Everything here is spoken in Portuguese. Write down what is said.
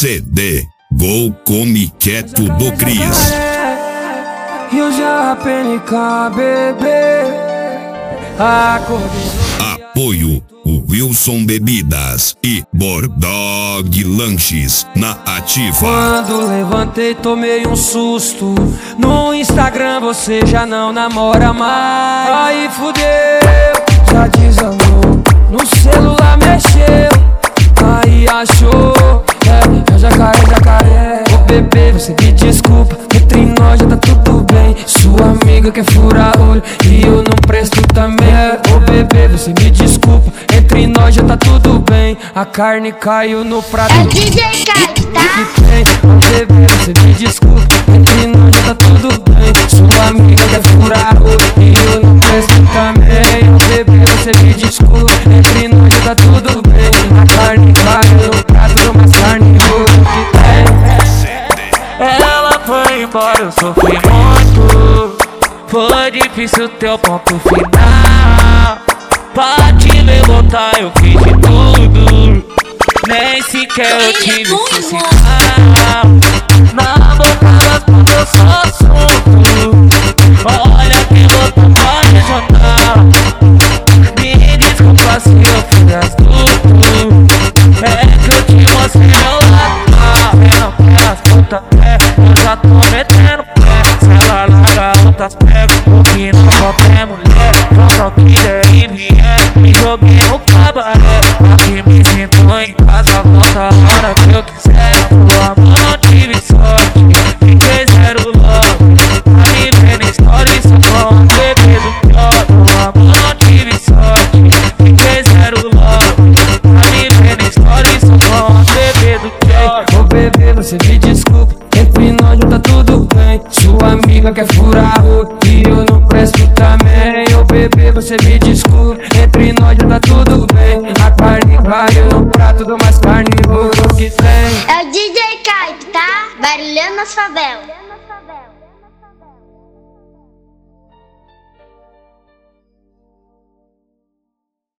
CD Gol Come Quieto do Cris. E eu já PNK, bebê. Apoio o Wilson Bebidas e Bordog Lanches na ativa. Quando levantei tomei um susto. No Instagram você já não namora mais. Aí fudeu, já desandou. No celular mexeu, aí achou é jacaré. Ô bebê, você me desculpa, entre nós já tá tudo bem. Sua amiga quer furar olho e eu não presto também. Ô bebê, você me desculpa, entre nós já tá tudo bem. A carne caiu no prato. É DJ Kaique, tá? Ô bebê, você me desculpa, entre nós já tá tudo bem. Sua amiga quer furar olho e eu não presto também. Ô bebê, você me desculpa, entre nós já tá tudo bem. A carne caiu no prato, mas carne boa que tem. Ela foi embora, eu sofri muito. Foi difícil ter o ponto final. Pra te levantar eu fiz de tudo. Nem sequer eu tive esse sinal. Na boca das bocas eu só assunto. Olha que louco pode jantar. Me desculpa se eu fiz as tudo. É que eu te mostrei meu lado. As putas eu já tô metendo pé. Se ela larga outras pega, o que não só tem mulher. Faça o que der e vier, me joguei no cabaré. Aqui me sinto em casa, volta a hora que eu quiser. Tua mão não tive sorte, fiquei zero logo. Tá me vendo história, só com um bebê do pior. Tua mão não tive sorte, fiquei zero logo. Tá me vendo história, só com um bebê do pior. Ô bebê, você me desculpa, entre nós já tá tudo bem. Sua amiga quer furar o e eu não presto também. Ô bebê, você me desculpa, entre nós já tá tudo bem. A carne caiu no prato do mais carne boa que tem. É o DJ Kaique, tá? Barulhando nas favelas.